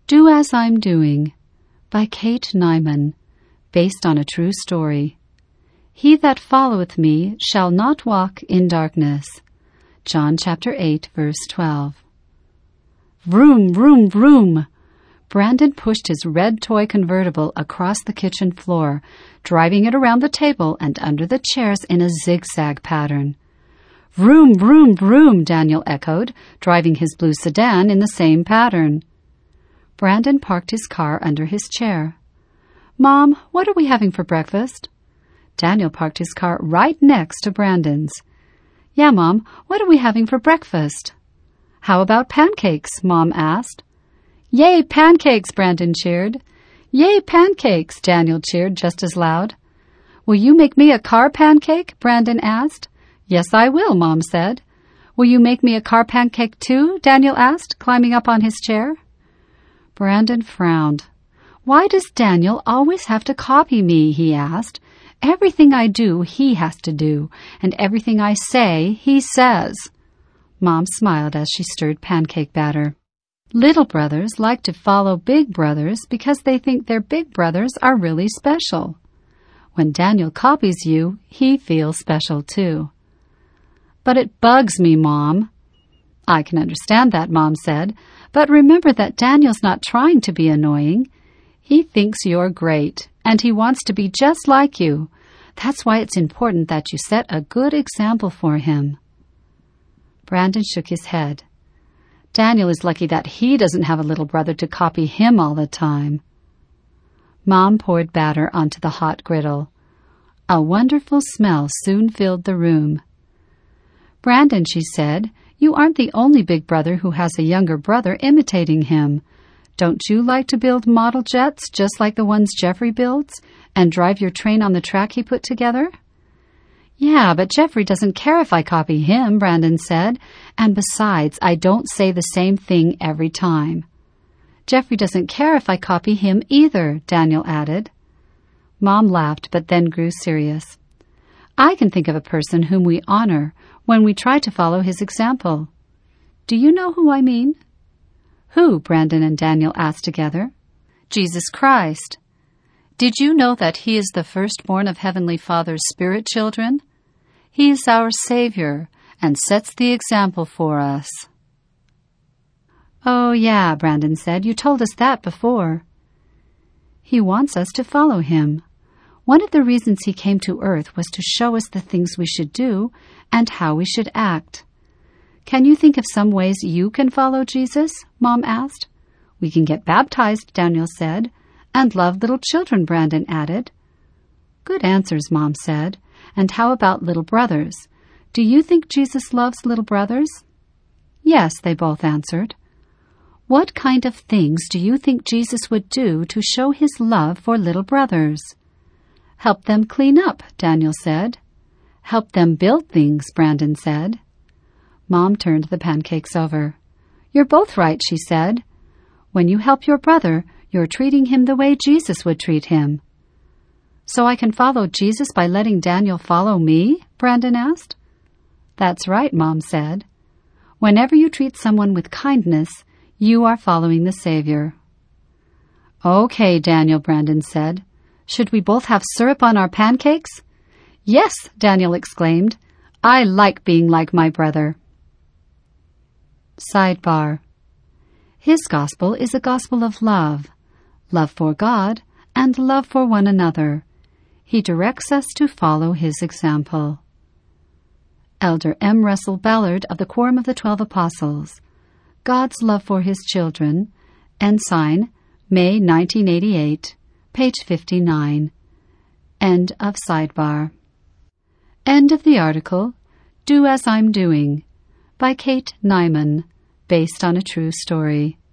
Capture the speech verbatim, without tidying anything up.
Do As I'm Doing by Kate Nyman, based on a true story. He that followeth me shall not walk in darkness. John chapter eight, verse twelve. Vroom, vroom, vroom. Brandon pushed his red toy convertible across the kitchen floor, driving it around the table and under the chairs in a zigzag pattern. Vroom, vroom, vroom, Daniel echoed, driving his blue sedan in the same pattern. Brandon parked his car under his chair. Mom, what are we having for breakfast? Daniel parked his car right next to Brandon's. Yeah, Mom, what are we having for breakfast? How about pancakes? Mom asked. Yay, pancakes, Brandon cheered. Yay, pancakes, Daniel cheered just as loud. Will you make me a car pancake? Brandon asked. Yes, I will, Mom said. Will you make me a car pancake too? Daniel asked, climbing up on his chair. Brandon frowned. Why does Daniel always have to copy me? He asked. Everything I do, he has to do, and everything I say, he says. Mom smiled as she stirred pancake batter. Little brothers like to follow big brothers because they think their big brothers are really special. When Daniel copies you, he feels special too. But it bugs me, Mom. I can understand that, Mom said, but remember that Daniel's not trying to be annoying. He thinks you're great, and he wants to be just like you. That's why it's important that you set a good example for him. Brandon shook his head. Daniel is lucky that he doesn't have a little brother to copy him all the time. Mom poured batter onto the hot griddle. A wonderful smell soon filled the room. Brandon, she said, you aren't the only big brother who has a younger brother imitating him. Don't you like to build model jets just like the ones Jeffrey builds and drive your train on the track he put together? Yeah, but Jeffrey doesn't care if I copy him, Brandon said, and besides, I don't say the same thing every time. Jeffrey doesn't care if I copy him either, Daniel added. Mom laughed, but then grew serious. I can think of a person whom we honor when we try to follow his example. Do you know who I mean? Who? Brandon and Daniel asked together. Jesus Christ. Did you know that he is the firstborn of Heavenly Father's spirit children? He is our Savior and sets the example for us. Oh, yeah, Brandon said. You told us that before. He wants us to follow him. One of the reasons he came to earth was to show us the things we should do and how we should act. Can you think of some ways you can follow Jesus? Mom asked. We can get baptized, Daniel said. And love little children, Brandon added. Good answers, Mom said. And how about little brothers? Do you think Jesus loves little brothers? Yes, they both answered. What kind of things do you think Jesus would do to show his love for little brothers? Help them clean up, Daniel said. Help them build things, Brandon said. Mom turned the pancakes over. You're both right, she said. When you help your brother, you're treating him the way Jesus would treat him. So I can follow Jesus by letting Daniel follow me? Brandon asked. That's right, Mom said. Whenever you treat someone with kindness, you are following the Savior. Okay, Daniel, Brandon said. Should we both have syrup on our pancakes? Yes, Daniel exclaimed. I like being like my brother. Sidebar. His gospel is a gospel of love. Love for God, and love for one another. He directs us to follow his example. Elder M. Russell Ballard of the Quorum of the Twelve Apostles. God's Love for His Children. Ensign, May nineteen eighty-eight, page fifty-nine. End of sidebar. End of the article, Do As I'm Doing, by Kate Nyman, based on a true story.